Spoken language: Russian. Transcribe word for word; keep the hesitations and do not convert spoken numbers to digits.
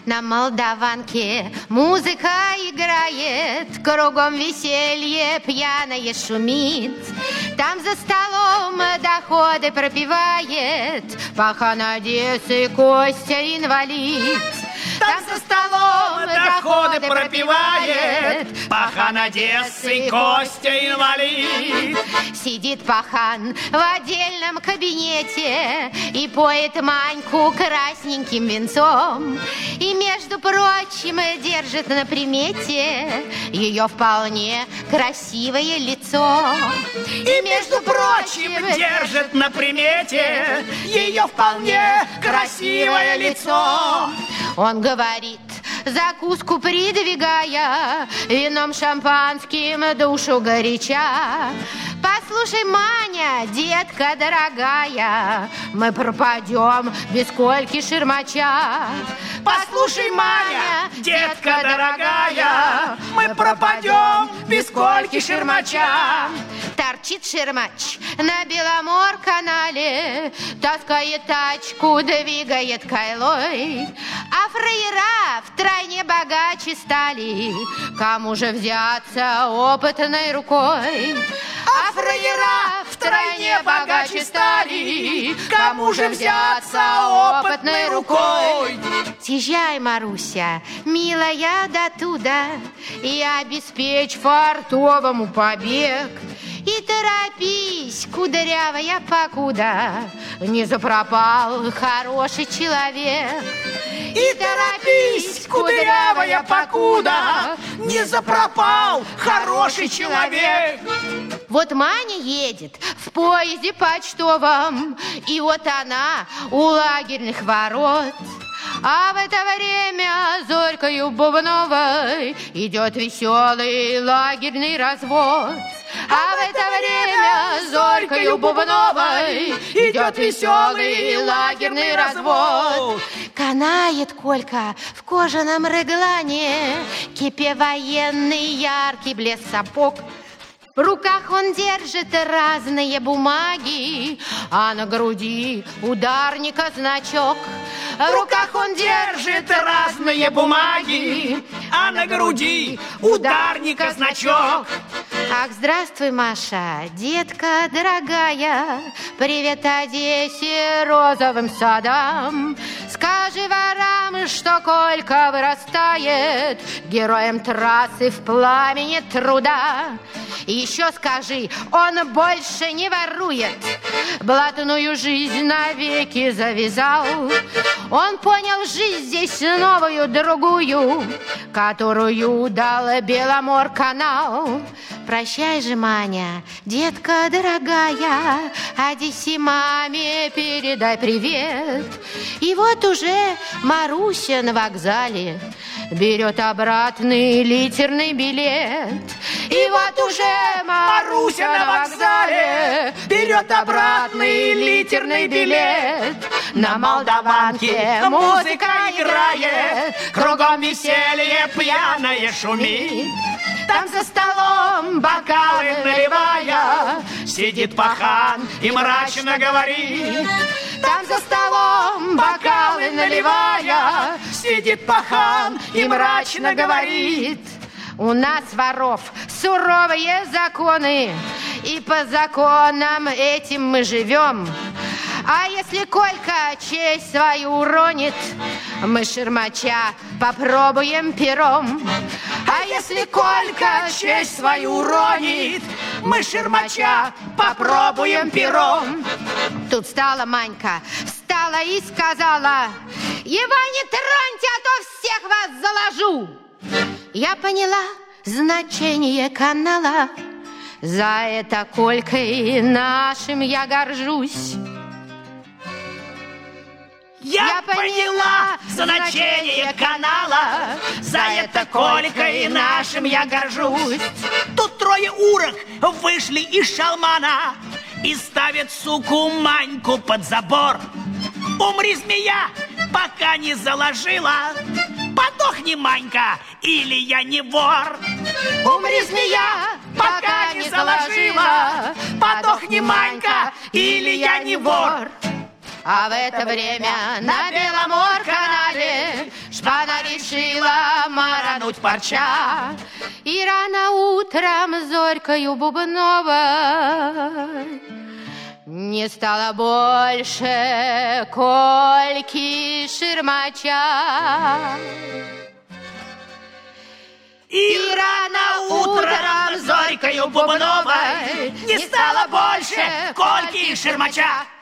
На Молдаванке музыка играет, кругом веселье пьяное шумит. Там за столом доходы пропивает пахан Одессы Костя инвалид. Там за столом доходы пропивает пахан Одессы Костя инвалид. Сидит пахан в отдельном кабинете и поет Маньку красненьким венцом. И, между прочим, держит на примете ее вполне красивое лицо. И, между прочим, держит на примете ее вполне красивое лицо. Он говорит, закуску придвигая, вином шампанским душу горяча: послушай, Маня, детка дорогая, мы пропадем без Кольки Ширмача. Послушай, Маня, детка дорогая, мы пропадем без Кольки Ширмача. Торчит Ширмач на Беломор-канале, таскает тачку, двигает кайлой. А фраера втройне богаче стали, кому же взяться опытной рукой? А фраера втройне богаче стали, кому же взяться опытной рукой? Съезжай, Маруся, милая, до туда, и обеспечь фартовому побег. И торопись, кудрявая, покуда не запропал хороший человек. И торопись, кудрявая, покуда не запропал хороший человек. Вот Маня едет в поезде почтовом, и вот она у лагерных ворот. А в это время зорькою бубновой идет веселый лагерный развод. А в это время зорькою бубновой идет веселый лагерный развод. Канает Колька в кожаном реглане, кипе военный яркий блеск сапог. В руках он держит разные бумаги, а на груди ударника значок. В руках он держит разные бумаги, а на груди ударника значок. Ах, здравствуй, Маша, детка дорогая, привет Одессе, розовым садам. Скажи ворам, что Колька вырастает героем трассы в пламени труда. И еще скажи, он больше не ворует, блатную жизнь навеки завязал. Он понял жизнь здесь новую, другую, которую дал Беломор-канал. Прощай же, Маня, детка дорогая, Одессе маме передай привет. И вот уже Маруся на вокзале берет обратный литерный билет. И вот уже Маруся на вокзале берет обратный литерный билет. На Молдаванке музыка играет, кругом веселье пьяное шумит. Там за столом бокалы наливая сидит пахан и мрачно говорит. Там за столом бокалы наливая сидит пахан и мрачно говорит. У нас, воров, суровые законы, и по законам этим мы живем. А если Колька честь свою уронит, мы Ширмача попробуем пером. А если Колька честь свою уронит, мы Ширмача попробуем пером. Тут стала Манька, встала и сказала: его не троньте, а то всех вас заложу. Я поняла значение канала, за это Колькой нашим я горжусь. Я, я поняла значение канала, за это Колькой нашим я горжусь. Тут трое урок вышли из шалмана и ставят суку Маньку под забор. Умри, змея, пока не заложила, подохни, Манька, или я не вор. Умри, змея, пока не заложила, подохни, Манька, или я не вор. А в это время на Беломор-канале шпана тянуть парча. И рано утром зорькою Бубновой не стало больше Кольки Ширмача. И рано утром зорькою Бубновой не стало больше Кольки Ширмача.